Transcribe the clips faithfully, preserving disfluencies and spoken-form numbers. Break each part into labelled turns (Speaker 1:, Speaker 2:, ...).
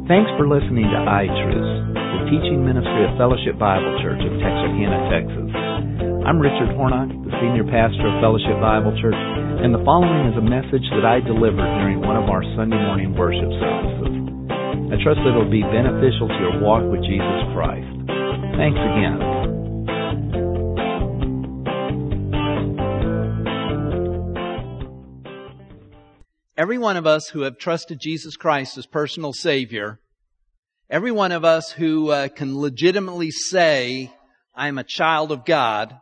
Speaker 1: Thanks for listening to iTruths, the teaching ministry of Fellowship Bible Church of Texarkana, Texas. I'm Richard Hornock, the senior pastor of Fellowship Bible Church, and the following is a message that I delivered during one of our Sunday morning worship services. I trust that it will be beneficial to your walk with Jesus Christ. Thanks again.
Speaker 2: Every one of us who have trusted Jesus Christ as personal Savior, every one of us who uh, can legitimately say, I'm a child of God,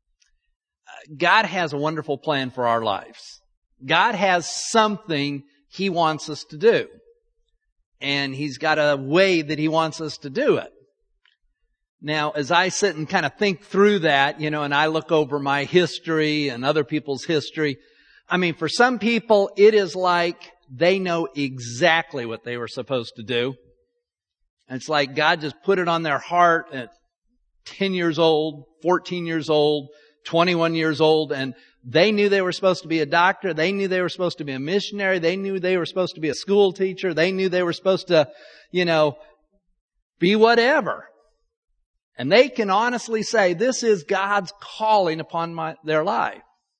Speaker 2: God has a wonderful plan for our lives. God has something He wants us to do. And He's got a way that He wants us to do it. Now, as I sit and kind of think through that, you know, and I look over my history and other people's history, I mean, for some people, it is like they know exactly what they were supposed to do. And it's like God just put it on their heart at ten years old, fourteen years old, twenty-one years old, and they knew they were supposed to be a doctor. They knew they were supposed to be a missionary. They knew they were supposed to be a school teacher. They knew they were supposed to, you know, be whatever. And they can honestly say, this is God's calling upon my, their life.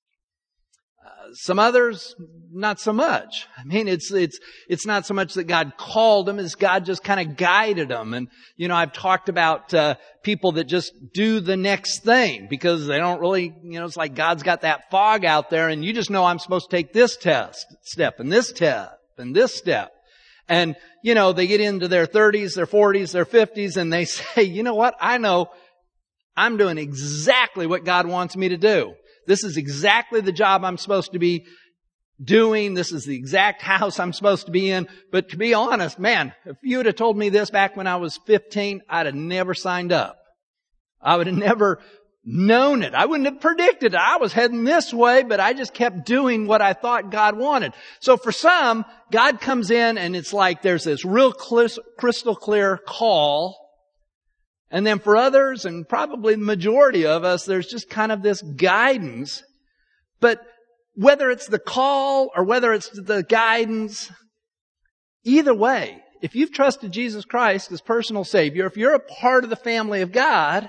Speaker 2: Some others, not so much. I mean, it's, it's, it's not so much that God called them as God just kind of guided them. And, you know, I've talked about, uh, people that just do the next thing because they don't really, you know, it's like God's got that fog out there and you just know I'm supposed to take this test, step and this step and this step. And, you know, they get into their thirties, their forties, their fifties and they say, you know what? I know I'm doing exactly what God wants me to do. This is exactly the job I'm supposed to be doing. This is the exact house I'm supposed to be in. But to be honest, man, if you would have told me this back when I was fifteen, I'd have never signed up. I would have never known it. I wouldn't have predicted it. I was heading this way, but I just kept doing what I thought God wanted. So for some, God comes in and it's like there's this real crystal clear call. And then for others, and probably the majority of us, there's just kind of this guidance. But whether it's the call or whether it's the guidance, either way, if you've trusted Jesus Christ as personal Savior, if you're a part of the family of God,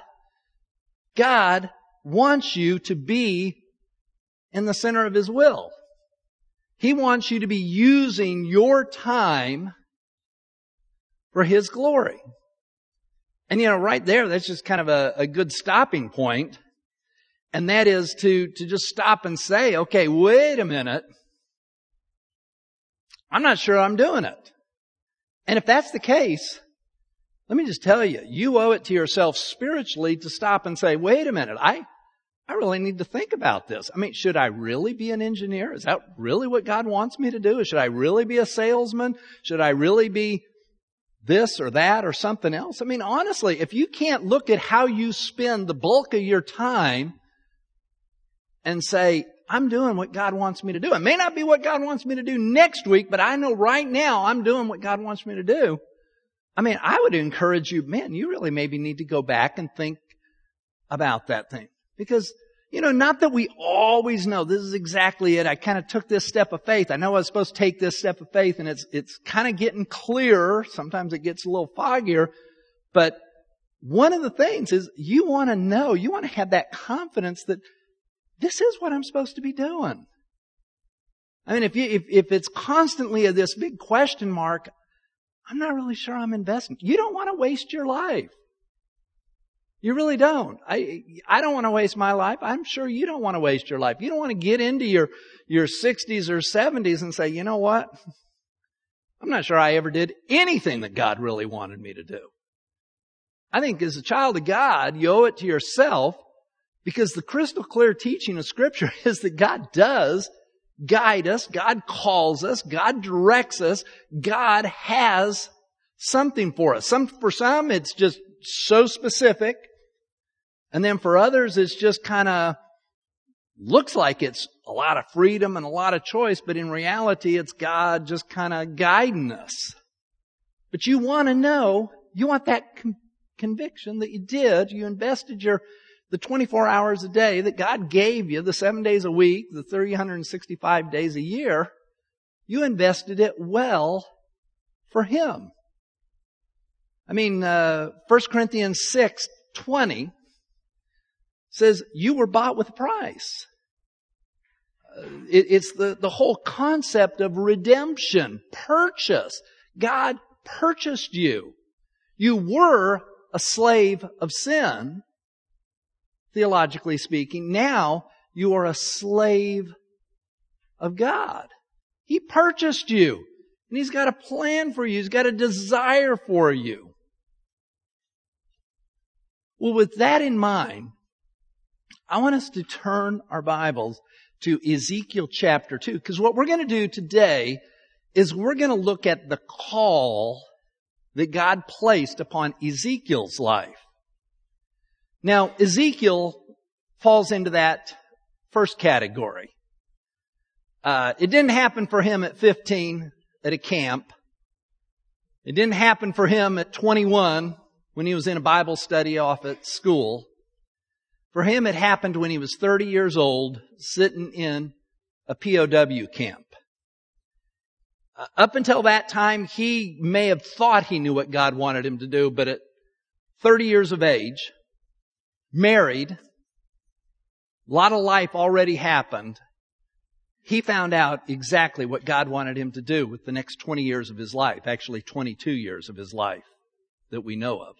Speaker 2: God wants you to be in the center of His will. He wants you to be using your time for His glory. And, you know, right there, that's just kind of a, a good stopping point. And that is to, to just stop and say, okay, wait a minute. I'm not sure I'm doing it. And if that's the case, let me just tell you, you owe it to yourself spiritually to stop and say, wait a minute, I, I really need to think about this. I mean, should I really be an engineer? Is that really what God wants me to do? Should I really be a salesman? Should I really be this or that or something else? I mean, honestly, if you can't look at how you spend the bulk of your time and say, I'm doing what God wants me to do. It may not be what God wants me to do next week, but I know right now I'm doing what God wants me to do. I mean, I would encourage you, man, you really maybe need to go back and think about that thing. Because, you know, not that we always know this is exactly it. I kind of took this step of faith. I know I was supposed to take this step of faith and it's, it's kind of getting clearer. Sometimes it gets a little foggier. But one of the things is you want to know, you want to have that confidence that this is what I'm supposed to be doing. I mean, if you, if, if it's constantly this big question mark, I'm not really sure I'm investing. You don't want to waste your life. You really don't. I I don't want to waste my life. I'm sure you don't want to waste your life. You don't want to get into your, your sixties or seventies and say, you know what? I'm not sure I ever did anything that God really wanted me to do. I think as a child of God, you owe it to yourself because the crystal clear teaching of Scripture is that God does guide us. God calls us. God directs us. God has something for us. Some, for some, it's just so specific. And then for others, it's just kind of looks like it's a lot of freedom and a lot of choice, but in reality, it's God just kind of guiding us. But you want to know, you want that con- conviction that you did, you invested your the twenty-four hours a day that God gave you, the seven days a week, the three hundred sixty-five days a year, you invested it well for Him. I mean, uh, First Corinthians six twenty says, you were bought with a price. Uh, it, it's the, the whole concept of redemption, purchase. God purchased you. You were a slave of sin, theologically speaking. Now you are a slave of God. He purchased you. And He's got a plan for you. He's got a desire for you. Well, with that in mind, I want us to turn our Bibles to Ezekiel chapter two. Because what we're going to do today is we're going to look at the call that God placed upon Ezekiel's life. Now, Ezekiel falls into that first category. Uh, it didn't happen for him at fifteen at a camp. It didn't happen for him at twenty-one when he was in a Bible study off at school. For him, it happened when he was thirty years old, sitting in a P O W camp. Uh, up until that time, he may have thought he knew what God wanted him to do, but at thirty years of age, married, a lot of life already happened, he found out exactly what God wanted him to do with the next twenty years of his life, actually twenty-two years of his life that we know of.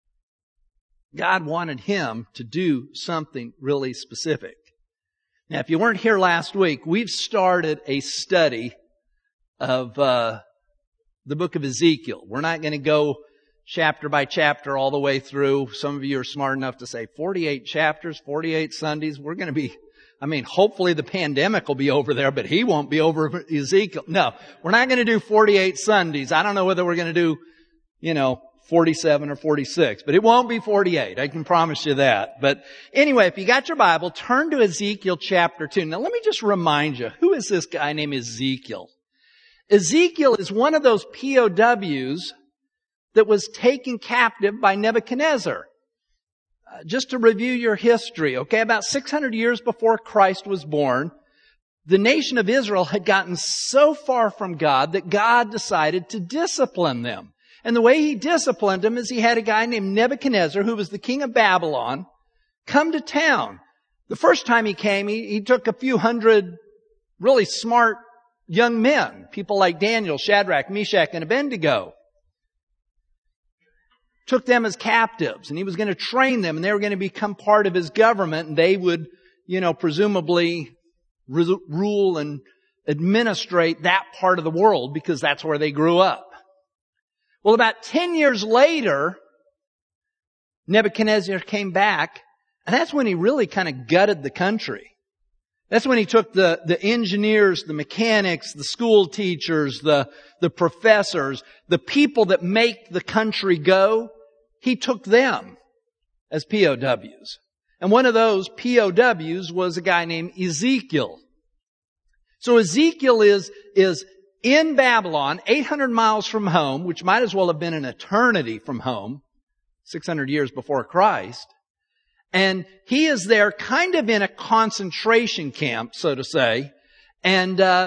Speaker 2: God wanted him to do something really specific. Now, if you weren't here last week, we've started a study of uh, the book of Ezekiel. We're not going to go chapter by chapter all the way through. Some of you are smart enough to say forty-eight chapters, forty-eight Sundays. We're going to be, I mean, hopefully the pandemic will be over there, but he won't be over Ezekiel. No, we're not going to do forty-eight Sundays. I don't know whether we're going to do, you know, forty-seven or forty-six, but it won't be forty-eight. I can promise you that. But anyway, if you got your Bible, turn to Ezekiel chapter two. Now let me just remind you, who is this guy named Ezekiel? Ezekiel is one of those P O Ws that was taken captive by Nebuchadnezzar. Uh, just to review your history, okay, about six hundred years before Christ was born, the nation of Israel had gotten so far from God that God decided to discipline them. And the way He disciplined them is He had a guy named Nebuchadnezzar, who was the king of Babylon, come to town. The first time he came, he, he took a few hundred really smart young men, people like Daniel, Shadrach, Meshach, and Abednego. Took them as captives, and he was going to train them, and they were going to become part of his government, and they would, you know, presumably re- rule and administrate that part of the world because that's where they grew up. Well, about ten years later, Nebuchadnezzar came back, and that's when he really kind of gutted the country. That's when he took the, the engineers, the mechanics, the school teachers, the, the professors, the people that make the country go, he took them as P O Ws. And one of those P O Ws was a guy named Ezekiel. So Ezekiel is, is in Babylon, eight hundred miles from home, which might as well have been an eternity from home, six hundred years before Christ. And he is there kind of in a concentration camp, so to say. And uh,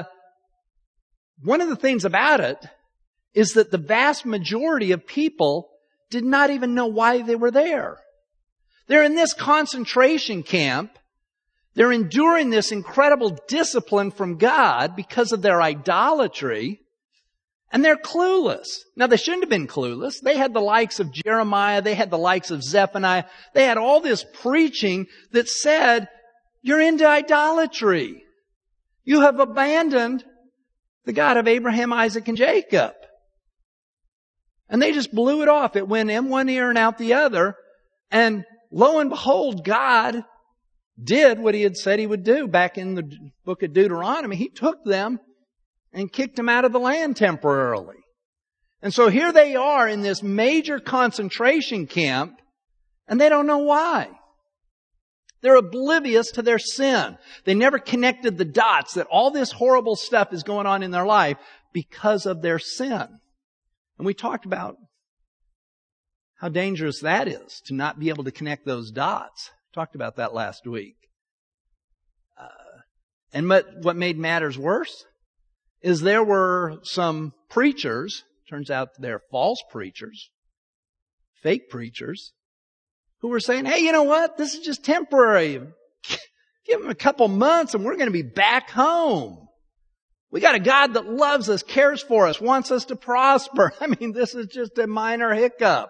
Speaker 2: one of the things about it is that the vast majority of people did not even know why they were there. They're in this concentration camp. They're enduring this incredible discipline from God because of their idolatry. And they're clueless. Now, they shouldn't have been clueless. They had the likes of Jeremiah. They had the likes of Zephaniah. They had all this preaching that said, you're into idolatry. You have abandoned the God of Abraham, Isaac, and Jacob. And they just blew it off. It went in one ear and out the other. And lo and behold, God did what He had said He would do back in the book of Deuteronomy. He took them and kicked them out of the land temporarily. And so here they are in this major concentration camp, and they don't know why. They're oblivious to their sin. They never connected the dots that all this horrible stuff is going on in their life because of their sin. And we talked about how dangerous that is, to not be able to connect those dots. Talked about that last week. Uh, and what, what made matters worse is there were some preachers, turns out they're false preachers, fake preachers who were saying, hey, you know what? This is just temporary. Give them a couple months and we're going to be back home. We got a God that loves us, cares for us, wants us to prosper. I mean, this is just a minor hiccup.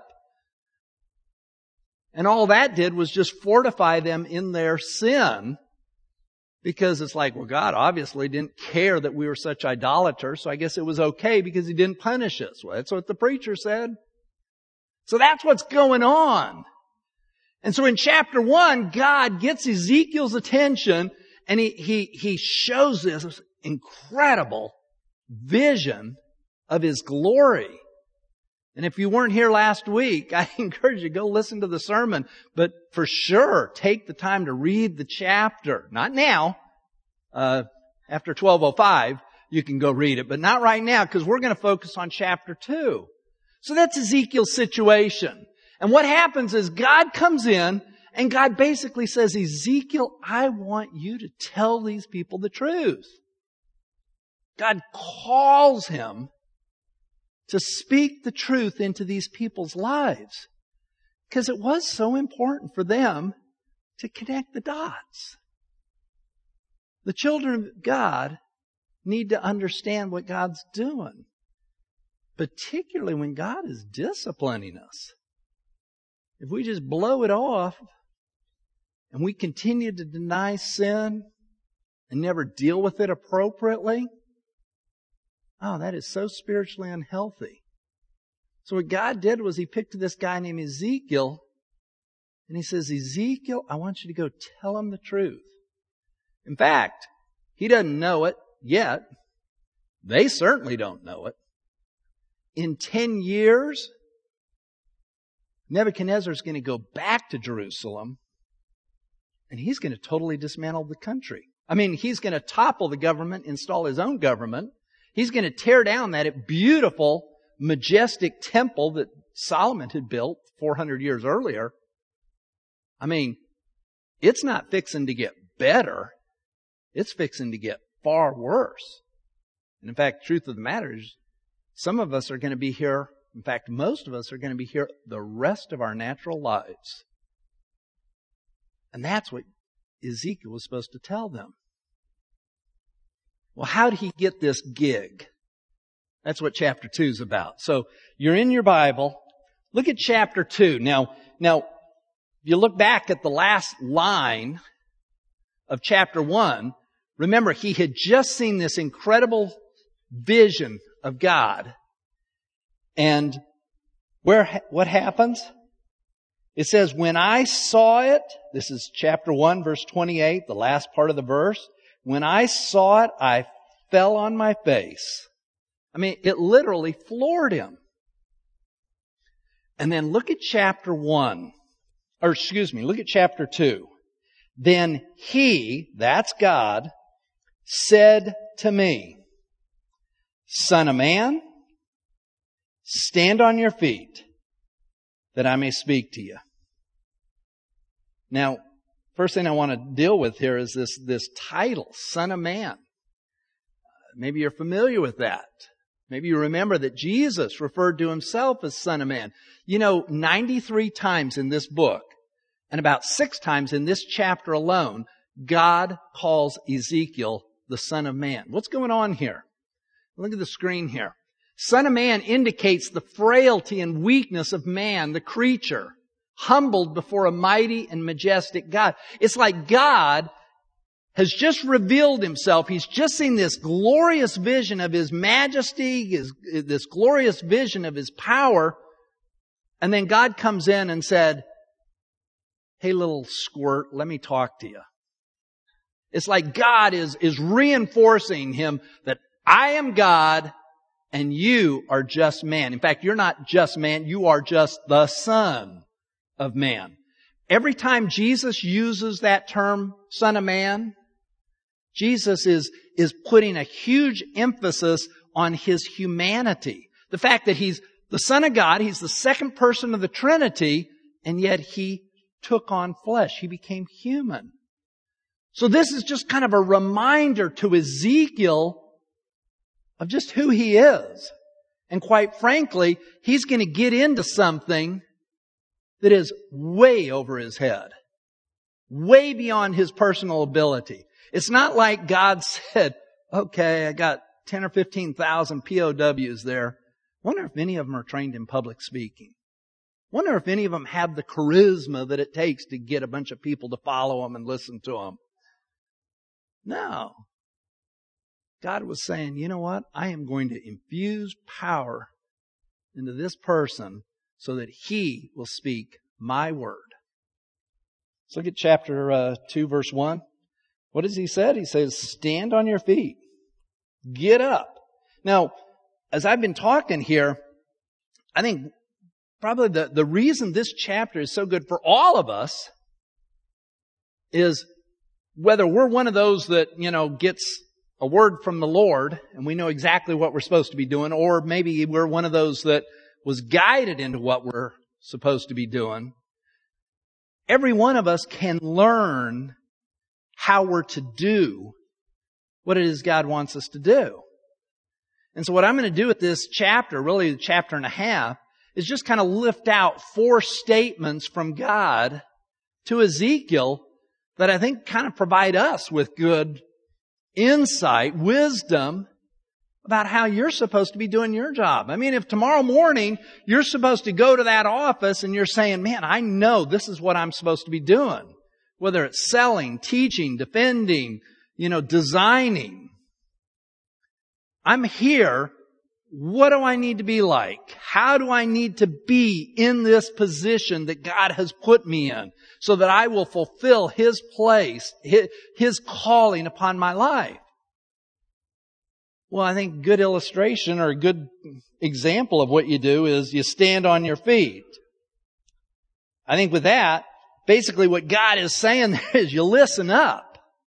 Speaker 2: And all that did was just fortify them in their sin, because it's like, well, God obviously didn't care that we were such idolaters, so I guess it was okay because He didn't punish us. Well, that's what the preacher said. So that's what's going on. And so in chapter one, God gets Ezekiel's attention and he, he, he shows this incredible vision of His glory. And if you weren't here last week, I encourage you to go listen to the sermon. But for sure, take the time to read the chapter. Not now. Uh, after twelve oh five, you can go read it. But not right now, because we're going to focus on chapter two. So that's Ezekiel's situation. And what happens is God comes in and God basically says, Ezekiel, I want you to tell these people the truth. God calls him to speak the truth into these people's lives, because it was so important for them to connect the dots. The children of God need to understand what God's doing, particularly when God is disciplining us. If we just blow it off and we continue to deny sin and never deal with it appropriately, oh, that is so spiritually unhealthy. So what God did was He picked this guy named Ezekiel, and He says, Ezekiel, I want you to go tell him the truth. In fact, he doesn't know it yet. They certainly don't know it. In ten years, Nebuchadnezzar is going to go back to Jerusalem, and he's going to totally dismantle the country. I mean, he's going to topple the government, install his own government. He's going to tear down that beautiful, majestic temple that Solomon had built four hundred years earlier. I mean, it's not fixing to get better. It's fixing to get far worse. And in fact, the truth of the matter is, some of us are going to be here, in fact, most of us are going to be here the rest of our natural lives. And that's what Ezekiel was supposed to tell them. Well, how did he get this gig? That's what chapter two is about. So you're in your Bible. Look at chapter two. Now, now, if you look back at the last line of chapter one, remember he had just seen this incredible vision of God. And where, what happens? It says, when I saw it, this is chapter one, verse twenty-eight, the last part of the verse. When I saw it, I fell on my face. I mean, it literally floored him. And then look at chapter one. Or excuse me, look at chapter two. Then he, that's God, said to me, Son of man, stand on your feet, that I may speak to you. Now, first thing I want to deal with here is this, this title, Son of Man. Maybe you're familiar with that. Maybe you remember that Jesus referred to Himself as Son of Man. You know, ninety-three times in this book, and about six times in this chapter alone, God calls Ezekiel the Son of Man. What's going on here? Look at the screen here. Son of Man indicates the frailty and weakness of man, the creature, humbled before a mighty and majestic God. It's like God has just revealed Himself. He's just seen this glorious vision of His majesty, his, this glorious vision of His power. And then God comes in and said, hey, little squirt, let me talk to you. It's like God is, is reinforcing him that I am God and you are just man. In fact, you're not just man, you are just the Son of Man. Every time Jesus uses that term, Son of Man, Jesus is, is putting a huge emphasis on His humanity. The fact that He's the Son of God, He's the second person of the Trinity, and yet He took on flesh. He became human. So this is just kind of a reminder to Ezekiel of just who He is. And quite frankly, he's going to get into something that is way over his head, way beyond his personal ability. It's not like God said, okay, I got ten or fifteen thousand P O Ws there. Wonder if any of them are trained in public speaking. Wonder if any of them have the charisma that it takes to get a bunch of people to follow them and listen to them. No. God was saying, you know what? I am going to infuse power into this person so that he will speak my word. Let's look at chapter uh, two, verse one. What does he say? He says, stand on your feet. Get up. Now, as I've been talking here, I think probably the, the reason this chapter is so good for all of us is whether we're one of those that, you know, gets a word from the Lord and we know exactly what we're supposed to be doing, or maybe we're one of those that was guided into what we're supposed to be doing. Every one of us can learn how we're to do what it is God wants us to do. And so what I'm going to do with this chapter, really the chapter and a half, is just kind of lift out four statements from God to Ezekiel that I think kind of provide us with good insight, wisdom about how you're supposed to be doing your job. I mean, if tomorrow morning you're supposed to go to that office and you're saying, man, I know this is what I'm supposed to be doing, whether it's selling, teaching, defending, you know, designing. I'm here. What do I need to be like? How do I need to be in this position that God has put me in so that I will fulfill His place, His, His calling upon my life? Well, I think a good illustration or a good example of what you do is you stand on your feet. I think with that, basically what God is saying there is you listen up.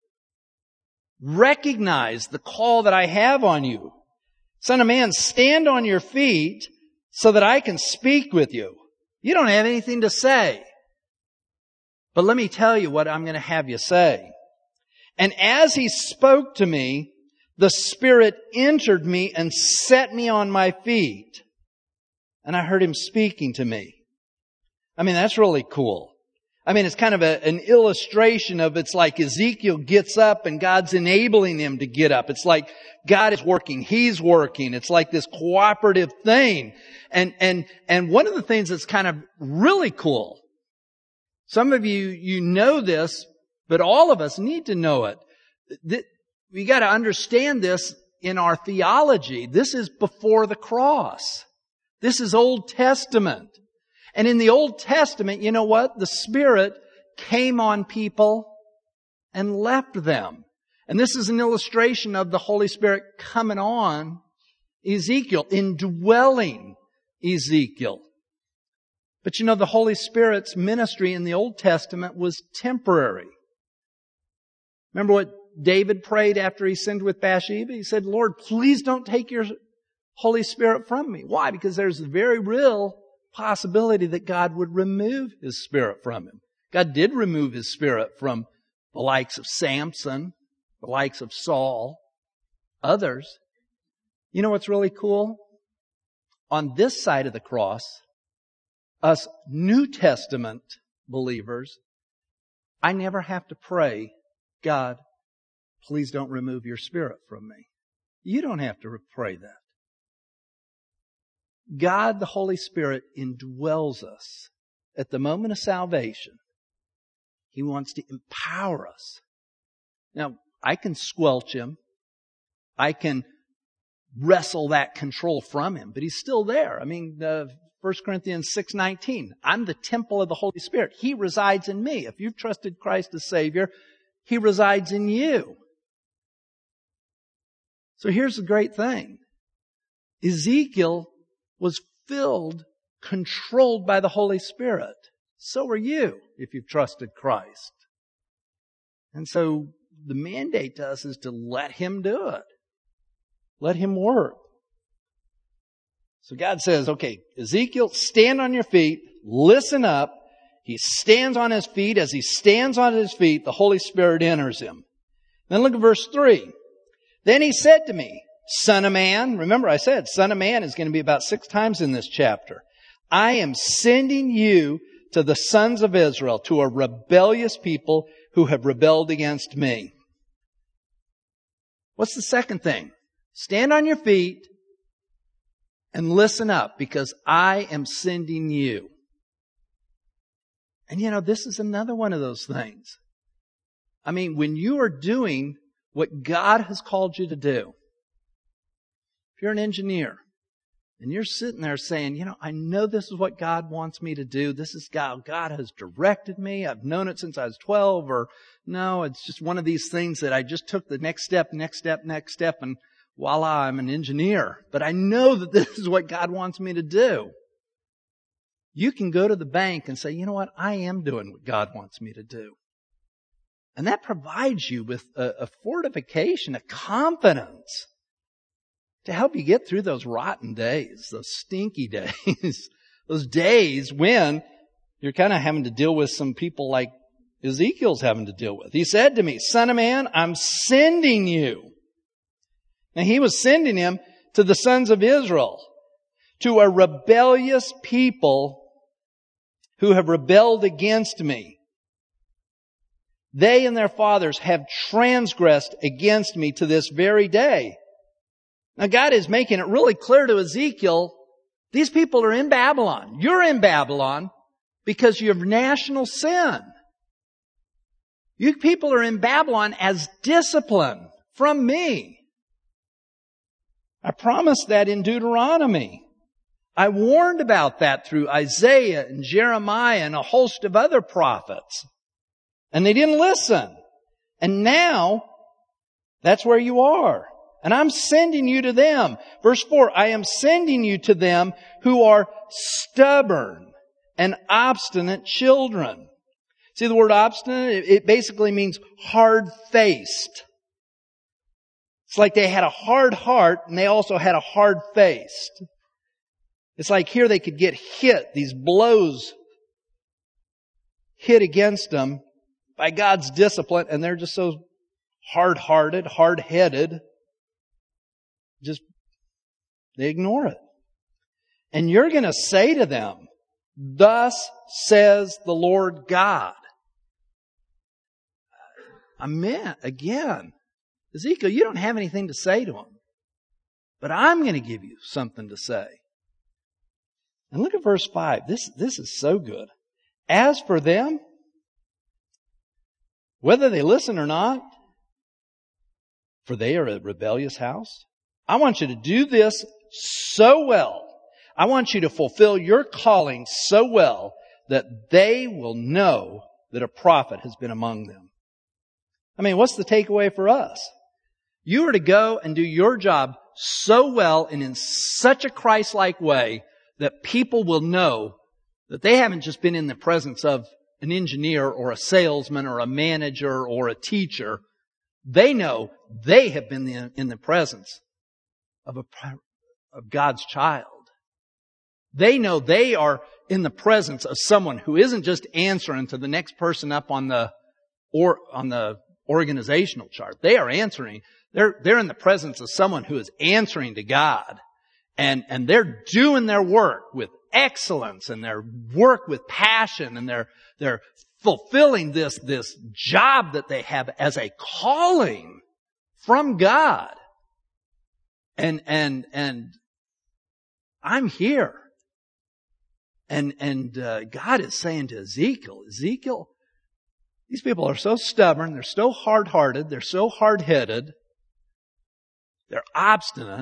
Speaker 2: Recognize the call that I have on you. Son of man, stand on your feet so that I can speak with you. You don't have anything to say. But let me tell you what I'm going to have you say. And as he spoke to me, the Spirit entered me and set me on my feet. And I heard him speaking to me. I mean, that's really cool. I mean, it's kind of a, an illustration of it's like Ezekiel gets up and God's enabling him to get up. It's like God is working. He's working. It's like this cooperative thing. And, and, and one of the things that's kind of really cool, some of you, you know this, but all of us need to know it. We got to understand this in our theology. This is before the cross. This is Old Testament. And in the Old Testament, you know what? The Spirit came on people and left them. And this is an illustration of the Holy Spirit coming on Ezekiel, indwelling Ezekiel. But you know, the Holy Spirit's ministry in the Old Testament was temporary. Remember what David prayed after he sinned with Bathsheba? He said, Lord, please don't take your Holy Spirit from me. Why? Because there's a very real possibility that God would remove His Spirit from him. God did remove His Spirit from the likes of Samson, the likes of Saul, others. You know what's really cool? On this side of the cross, us New Testament believers, I never have to pray, God, please don't remove your Spirit from me. You don't have to pray that. God, the Holy Spirit, indwells us at the moment of salvation. He wants to empower us. Now, I can squelch Him. I can wrestle that control from Him, but He's still there. I mean, uh, First Corinthians six nineteen, I'm the temple of the Holy Spirit. He resides in me. If you've trusted Christ as Savior, He resides in you. So here's the great thing. Ezekiel was filled, controlled by the Holy Spirit. So are you, if you've trusted Christ. And so the mandate to us is to let Him do it. Let Him work. So God says, okay, Ezekiel, stand on your feet, listen up. He stands on his feet. As he stands on his feet, the Holy Spirit enters him. Then look at verse three. Then he said to me, Son of man, remember I said, Son of man is going to be about six times in this chapter. I am sending you to the sons of Israel, to a rebellious people who have rebelled against me. What's the second thing? Stand on your feet and listen up, because I am sending you. And you know, this is another one of those things. I mean, when you are doing what God has called you to do, if you're an engineer and you're sitting there saying, you know, I know this is what God wants me to do. This is God. God has directed me. I've known it since I was twelve, or no, it's just one of these things that I just took the next step, next step, next step, and voila, I'm an engineer. But I know that this is what God wants me to do. You can go to the bank and say, you know what? I am doing what God wants me to do. And that provides you with a, a fortification, a confidence to help you get through those rotten days, those stinky days, those days when you're kind of having to deal with some people like Ezekiel's having to deal with. He said to me, Son of man, I'm sending you. Now he was sending him to the sons of Israel, to a rebellious people who have rebelled against me. They and their fathers have transgressed against me to this very day. Now God is making it really clear to Ezekiel, these people are in Babylon. You're in Babylon because you have national sin. You people are in Babylon as discipline from me. I promised that in Deuteronomy. I warned about that through Isaiah and Jeremiah and a host of other prophets. And they didn't listen. And now, that's where you are. And I'm sending you to them. Verse four, I am sending you to them who are stubborn and obstinate children. See the word obstinate? It basically means hard-faced. It's like they had a hard heart and they also had a hard face. It's like here they could get hit, these blows hit against them by God's discipline, and they're just so hard-hearted, hard-headed. Just, they ignore it. And you're going to say to them, thus says the Lord God. Amen. Again, Ezekiel, you don't have anything to say to them. But I'm going to give you something to say. And look at verse five. This, this is so good. As for them, whether they listen or not, for they are a rebellious house, I want you to do this so well. I want you to fulfill your calling so well that they will know that a prophet has been among them. I mean, what's the takeaway for us? You are to go and do your job so well and in such a Christ-like way that people will know that they haven't just been in the presence of an engineer or a salesman or a manager or a teacher. They know they have been in the presence of a, of God's child. They know they are in the presence of someone who isn't just answering to the next person up on the or on the organizational chart. They are answering. They're they're in the presence of someone who is answering to God, and and they're doing their work with excellence and their work with passion, and they're they're fulfilling this this job that they have as a calling from God. And and and I'm here. And and uh, God is saying to Ezekiel, Ezekiel, these people are so stubborn, they're so hard-hearted, they're so hard-headed, they're obstinate.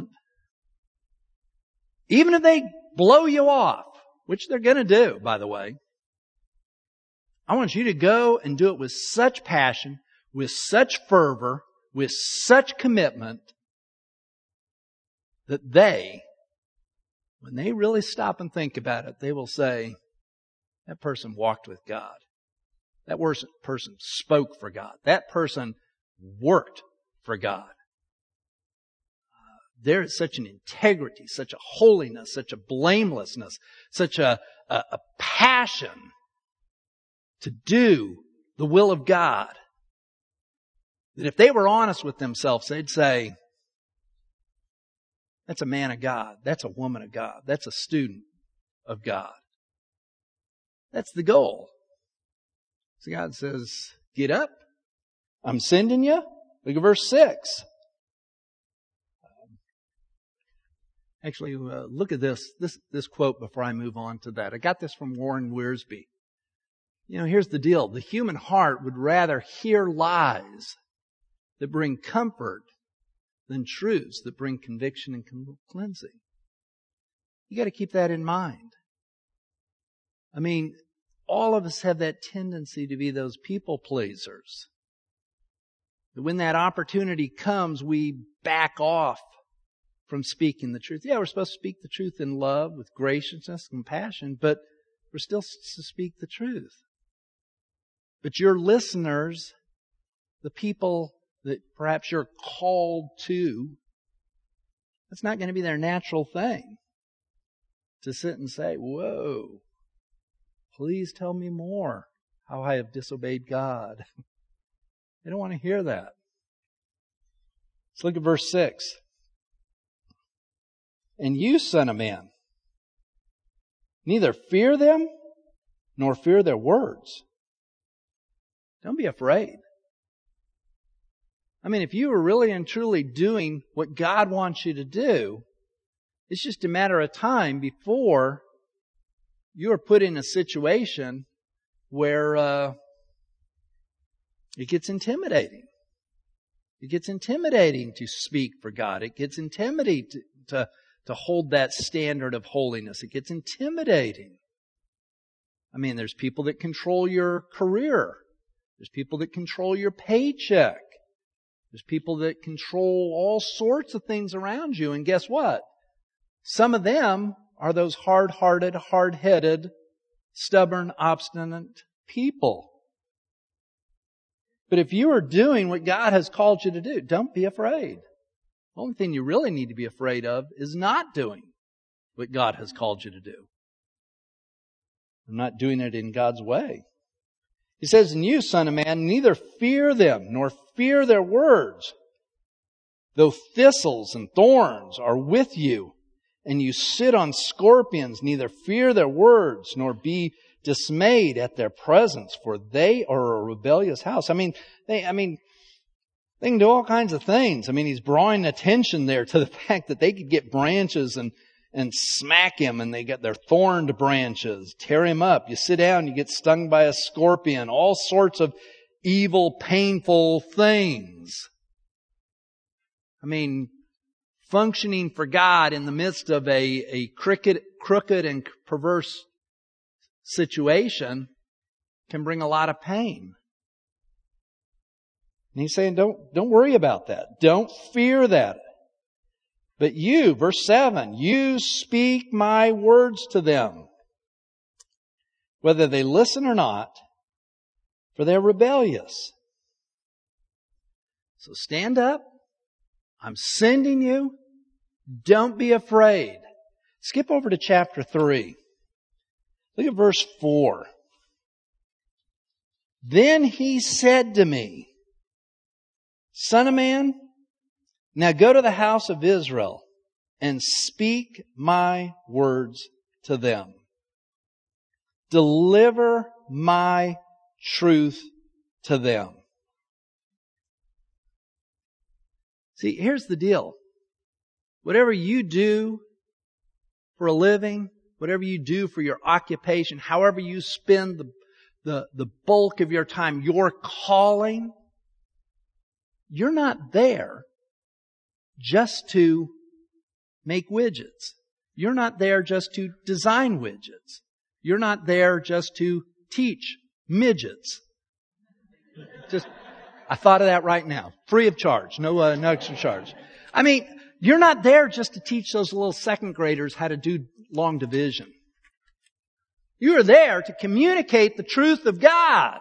Speaker 2: Even if they blow you off, which they're going to do, by the way, I want you to go and do it with such passion, with such fervor, with such commitment, that they, when they really stop and think about it, they will say, that person walked with God. That person spoke for God. That person worked for God. Uh, there is such an integrity, such a holiness, such a blamelessness, such a, a, a passion to do the will of God, that if they were honest with themselves, they'd say, that's a man of God. That's a woman of God. That's a student of God. That's the goal. So God says, get up. I'm sending you. Look at verse six. Actually, uh, look at this, this, this quote before I move on to that. I got this from Warren Wiersbe. You know, here's the deal. The human heart would rather hear lies that bring comfort than truths that bring conviction and cleansing. You got to keep that in mind. I mean, all of us have that tendency to be those people pleasers. When that opportunity comes, we back off from speaking the truth. Yeah, we're supposed to speak the truth in love, with graciousness, compassion, but we're still to speak the truth. But your listeners, the people that perhaps you're called to, that's not going to be their natural thing. To sit and say, whoa, please tell me more how I have disobeyed God. They don't want to hear that. Let's look at verse six. And you, son of man, neither fear them nor fear their words. Don't be afraid. I mean, if you are really and truly doing what God wants you to do, it's just a matter of time before you are put in a situation where uh, it gets intimidating. It gets intimidating to speak for God. It gets intimidating to, to, to hold that standard of holiness. It gets intimidating. I mean, there's people that control your career. There's people that control your paycheck. There's people that control all sorts of things around you. And guess what? Some of them are those hard-hearted, hard-headed, stubborn, obstinate people. But if you are doing what God has called you to do, don't be afraid. The only thing you really need to be afraid of is not doing what God has called you to do. I'm not doing it in God's way. He says, and you, son of man, neither fear them nor fear their words. Though thistles and thorns are with you, and you sit on scorpions, neither fear their words nor be dismayed at their presence, for they are a rebellious house. I mean, they, I mean, they can do all kinds of things. I mean, he's drawing attention there to the fact that they could get branches and, and smack him, and they get their thorned branches, tear him up. You sit down, you get stung by a scorpion, all sorts of evil, painful things. I mean, functioning for God in the midst of a, a crooked, crooked and perverse situation can bring a lot of pain. And he's saying, don't, don't worry about that. Don't fear that. But you, verse seven, you speak my words to them, whether they listen or not, for they're rebellious. So stand up. I'm sending you. Don't be afraid. Skip over to chapter three. Look at verse four. Then he said to me, Son of man, now go to the house of Israel and speak my words to them. Deliver my truth to them. See, here's the deal. Whatever you do for a living, whatever you do for your occupation, however you spend the, the, the bulk of your time, your calling, you're not there just to make widgets. You're not there just to design widgets. You're not there just to teach midgets. Just, I thought of that right now. Free of charge. No, uh, no extra charge. I mean, you're not there just to teach those little second graders how to do long division. You are there to communicate the truth of God.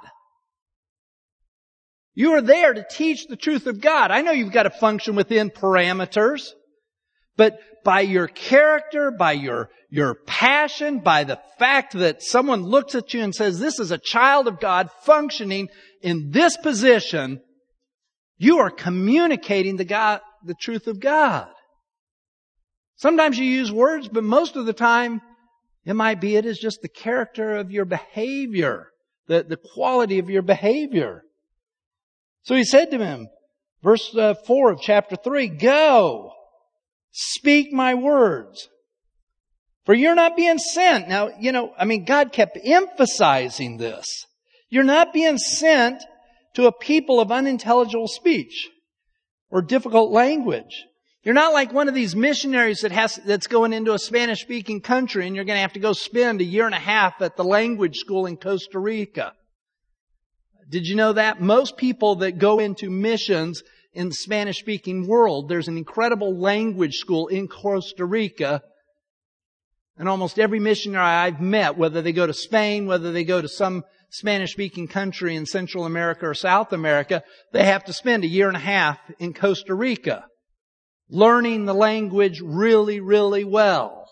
Speaker 2: You are there to teach the truth of God. I know you've got to function within parameters, but by your character, by your, your passion, by the fact that someone looks at you and says, this is a child of God functioning in this position, you are communicating the God, the truth of God. Sometimes you use words, but most of the time, It might be it is just the character of your behavior, the, the quality of your behavior. So he said to him, verse uh, four of chapter three, go, speak my words, for you're not being sent. Now, you know, I mean, God kept emphasizing this. You're not being sent to a people of unintelligible speech or difficult language. You're not like one of these missionaries that has, that's going into a Spanish-speaking country and you're going to have to go spend a year and a half at the language school in Costa Rica. Did you know that? Most people that go into missions in the Spanish-speaking world, there's an incredible language school in Costa Rica. And almost every missionary I've met, whether they go to Spain, whether they go to some Spanish-speaking country in Central America or South America, they have to spend a year and a half in Costa Rica, learning the language really, really well.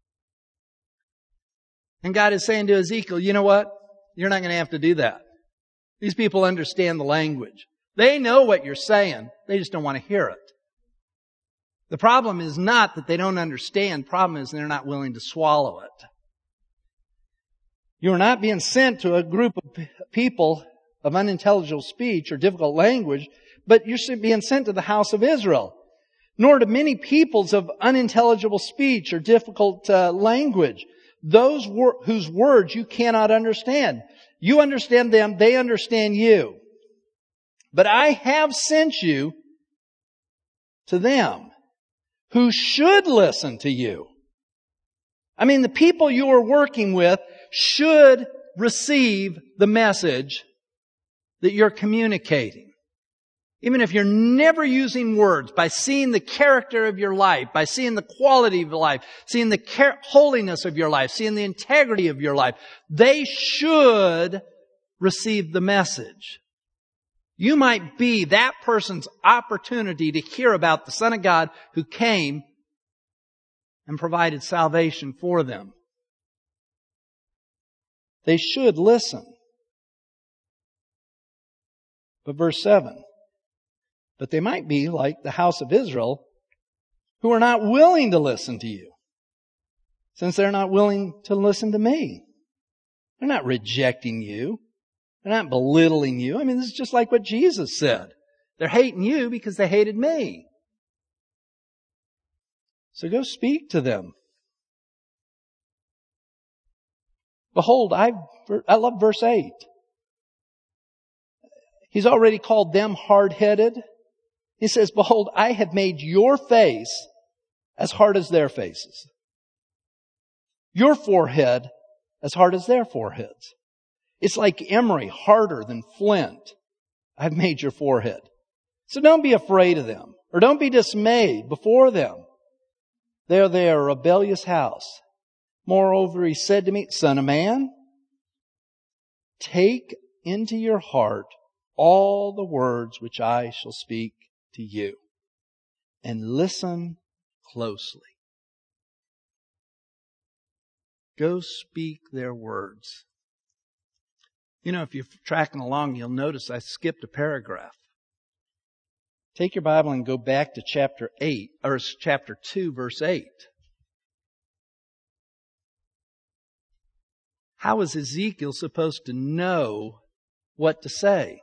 Speaker 2: And God is saying to Ezekiel, you know what? You're not going to have to do that. These people understand the language. They know what you're saying. They just don't want to hear it. The problem is not that they don't understand. The problem is they're not willing to swallow it. You're not being sent to a group of people of unintelligible speech or difficult language, but you're being sent to the house of Israel. Nor to many peoples of unintelligible speech or difficult uh, language, those wor- whose words you cannot understand. You understand them, they understand you. But I have sent you to them who should listen to you. I mean, the people you are working with should receive the message that you're communicating. Even if you're never using words, by seeing the character of your life, by seeing the quality of your life, seeing the care- holiness of your life, seeing the integrity of your life, they should receive the message. You might be that person's opportunity to hear about the Son of God who came and provided salvation for them. They should listen. But verse seven, but they might be like the house of Israel who are not willing to listen to you, since they're not willing to listen to me. They're not rejecting you. They're not belittling you. I mean, this is just like what Jesus said. They're hating you because they hated me. So go speak to them. Behold, I, I love verse eight. He's already called them hard-headed. He says, behold, I have made your face as hard as their faces. Your forehead as hard as their foreheads. It's like emery, harder than flint. I've made your forehead. So don't be afraid of them, or don't be dismayed before them. They are their rebellious house. Moreover, he said to me, Son of man, take into your heart all the words which I shall speak to you, and listen closely. Go speak their words. You know, if you're tracking along, you'll notice I skipped a paragraph. Take your Bible and go back to chapter eight, or chapter two, verse eight. How is Ezekiel supposed to know what to say?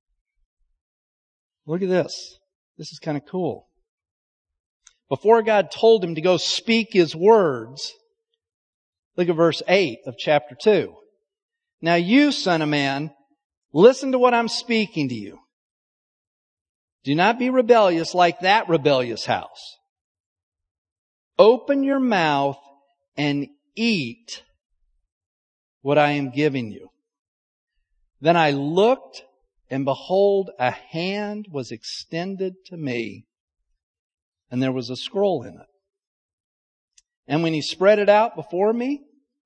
Speaker 2: Look at this. This is kind of cool. Before God told him to go speak His words, look at verse eight of chapter two. Now you, son of man, listen to what I'm speaking to you. Do not be rebellious like that rebellious house. Open your mouth and eat what I am giving you. Then I looked, and behold, a hand was extended to me, and there was a scroll in it. And when he spread it out before me,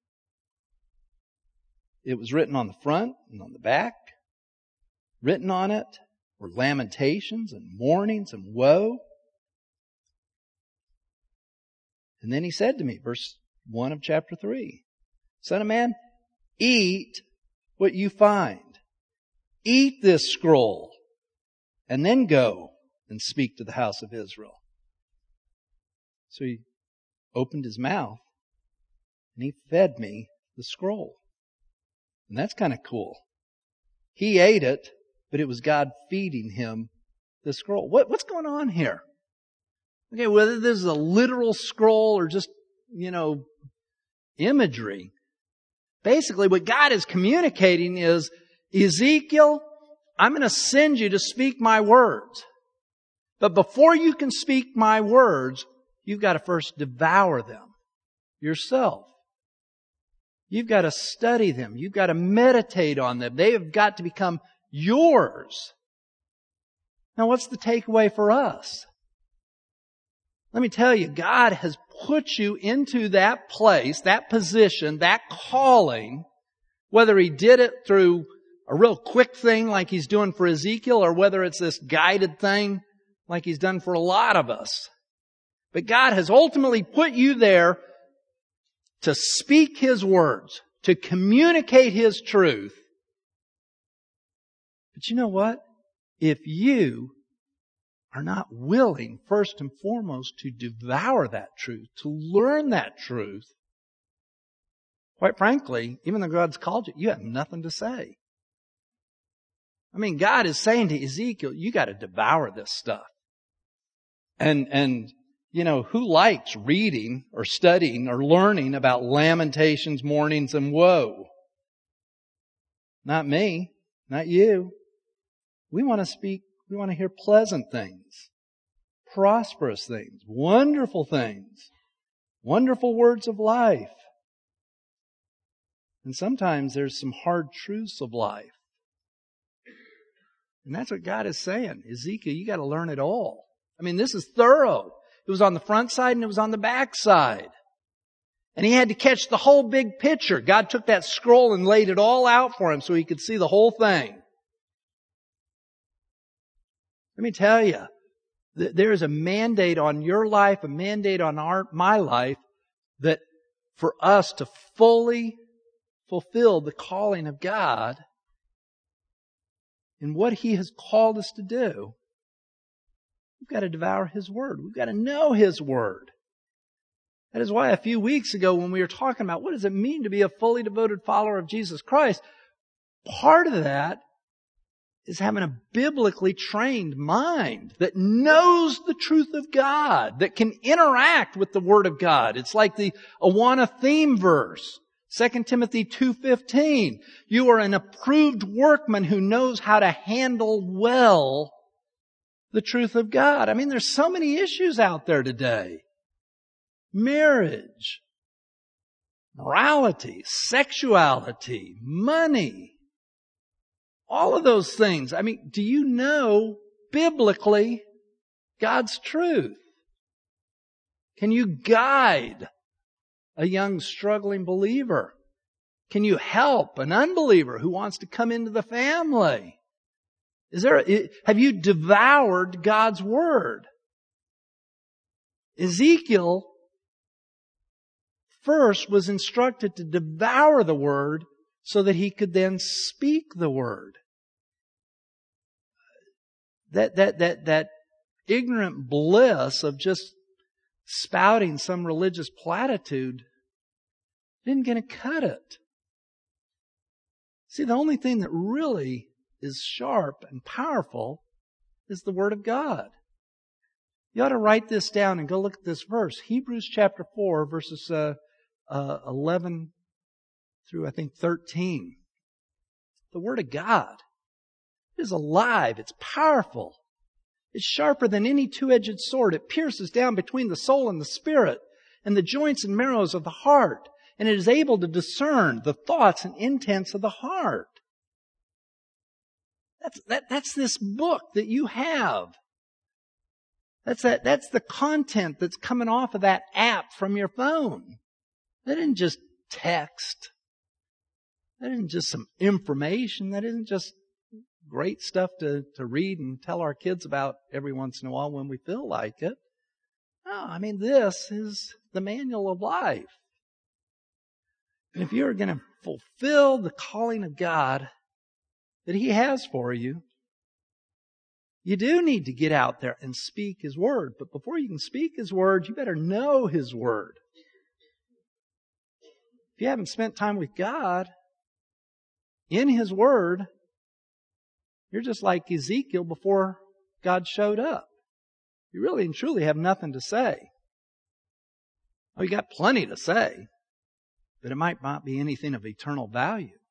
Speaker 2: it was written on the front and on the back. Written on it were lamentations and mournings and woe. And then he said to me, verse one of chapter three, Son of man, eat what you find. Eat this scroll, and then go and speak to the house of Israel. So he opened his mouth, and He fed me the scroll. And that's kind of cool. He ate it, but it was God feeding him the scroll. What, what's going on here? Okay, whether this is a literal scroll or just, you know, imagery. Basically, what God is communicating is, Ezekiel, I'm going to send you to speak my words. But before you can speak my words, you've got to first devour them yourself. You've got to study them. You've got to meditate on them. They have got to become yours. Now, what's the takeaway for us? Let me tell you, God has put you into that place, that position, that calling, whether He did it through a real quick thing like He's doing for Ezekiel, or whether it's this guided thing like He's done for a lot of us. But God has ultimately put you there to speak His words, to communicate His truth. But you know what? If you are not willing, first and foremost, to devour that truth, to learn that truth, quite frankly, even though God's called you, you have nothing to say. I mean, God is saying to Ezekiel, you got to devour this stuff. And, and, you know, who likes reading or studying or learning about lamentations, mournings, and woe? Not me. Not you. We want to speak, we want to hear pleasant things, prosperous things, wonderful things, wonderful words of life. And sometimes there's some hard truths of life. And that's what God is saying. Ezekiel, you got to learn it all. I mean, this is thorough. It was on the front side and it was on the back side. And he had to catch the whole big picture. God took that scroll and laid it all out for him so he could see the whole thing. Let me tell you, there is a mandate on your life, a mandate on our, my life, that for us to fully fulfill the calling of God and what He has called us to do, we've got to devour His Word. We've got to know His Word. That is why a few weeks ago when we were talking about what does it mean to be a fully devoted follower of Jesus Christ, part of that is having a biblically trained mind that knows the truth of God, that can interact with the Word of God. It's like the Awana theme verse, Second Timothy two fifteen. You are an approved workman who knows how to handle well the truth of God. I mean, there's so many issues out there today. Marriage, morality, sexuality, money, all of those things. I mean, do you know biblically God's truth? Can you guide a young struggling believer? Can you help an unbeliever who wants to come into the family? Is there, have you devoured God's Word? Ezekiel first was instructed to devour the Word so that he could then speak the Word. That, that, that, that ignorant bliss of just spouting some religious platitude isn't going to cut it. See, the only thing that really is sharp and powerful is the Word of God. You ought to write this down and go look at this verse. Hebrews chapter four, verses uh, uh, eleven through, I think, thirteen. The Word of God is alive. It's powerful. It's sharper than any two-edged sword. It pierces down between the soul and the spirit and the joints and marrows of the heart. And it is able to discern the thoughts and intents of the heart. That's, that, that's this book that you have. That's that, that's the content that's coming off of that app from your phone. That isn't just text. That isn't just some information. That isn't just great stuff to, to read and tell our kids about every once in a while when we feel like it. No, I mean, this is the manual of life. And if you're going to fulfill the calling of God that He has for you, you do need to get out there and speak His Word. But before you can speak His Word, you better know His Word. If you haven't spent time with God in His Word, you're just like Ezekiel before God showed up. You really and truly have nothing to say. Oh, you got plenty to say, but it might not be anything of eternal value. It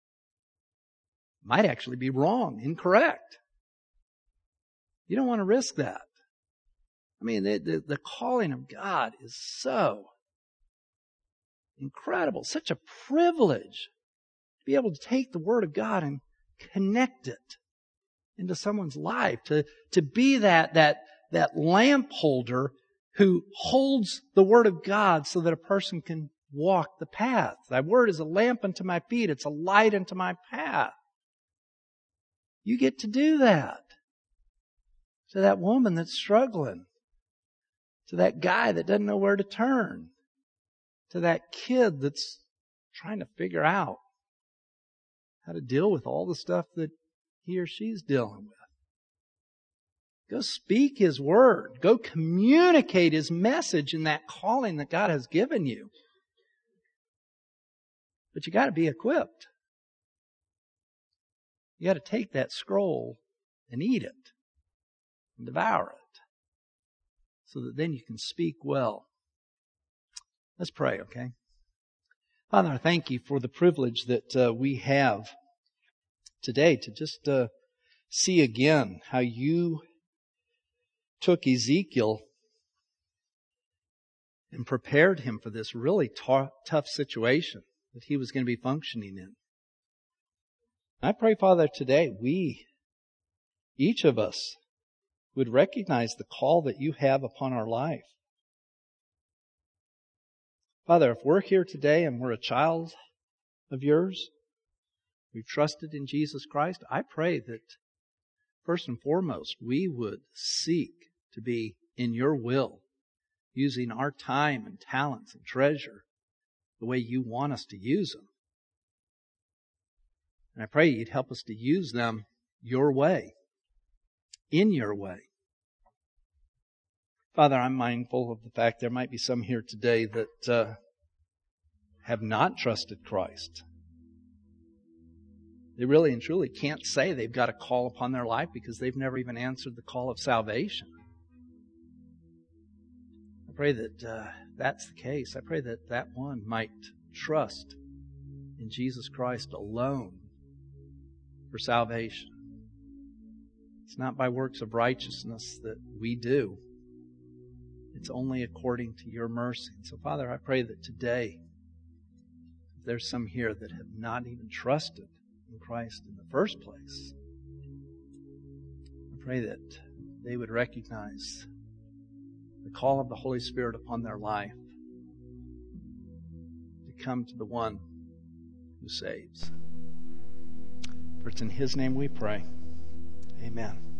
Speaker 2: might actually be wrong, incorrect. You don't want to risk that. I mean, the, the, the calling of God is so incredible, such a privilege to be able to take the Word of God and connect it into someone's life, to, to be that, that, that lamp holder who holds the Word of God so that a person can walk the path. Thy Word is a lamp unto my feet. It's a light unto my path. You get to do that. To that woman that's struggling. To that guy that doesn't know where to turn. To that kid that's trying to figure out how to deal with all the stuff that he or she's dealing with. Go speak His Word. Go communicate His message in that calling that God has given you. But you got to be equipped. You got to take that scroll and eat it and devour it so that then you can speak well. Let's pray, okay? Father, I thank You for the privilege that uh, we have today to just uh, see again how You took Ezekiel and prepared him for this really t- tough situation that he was going to be functioning in. I pray, Father, today we, each of us, would recognize the call that You have upon our life. Father, if we're here today and we're a child of Yours, we've trusted in Jesus Christ, I pray that first and foremost, we would seek to be in Your will, using our time and talents and treasure the way You want us to use them. And I pray You'd help us to use them Your way, in Your way. Father, I'm mindful of the fact there might be some here today that uh, have not trusted Christ. They really and truly can't say they've got a call upon their life because they've never even answered the call of salvation. I pray that uh, that's the case. I pray that that one might trust in Jesus Christ alone for salvation. It's not by works of righteousness that we do. It's only according to Your mercy. And so, Father, I pray that today, if there's some here that have not even trusted in Christ in the first place, I pray that they would recognize the call of the Holy Spirit upon their life to come to the one who saves. For it's in His name we pray. Amen.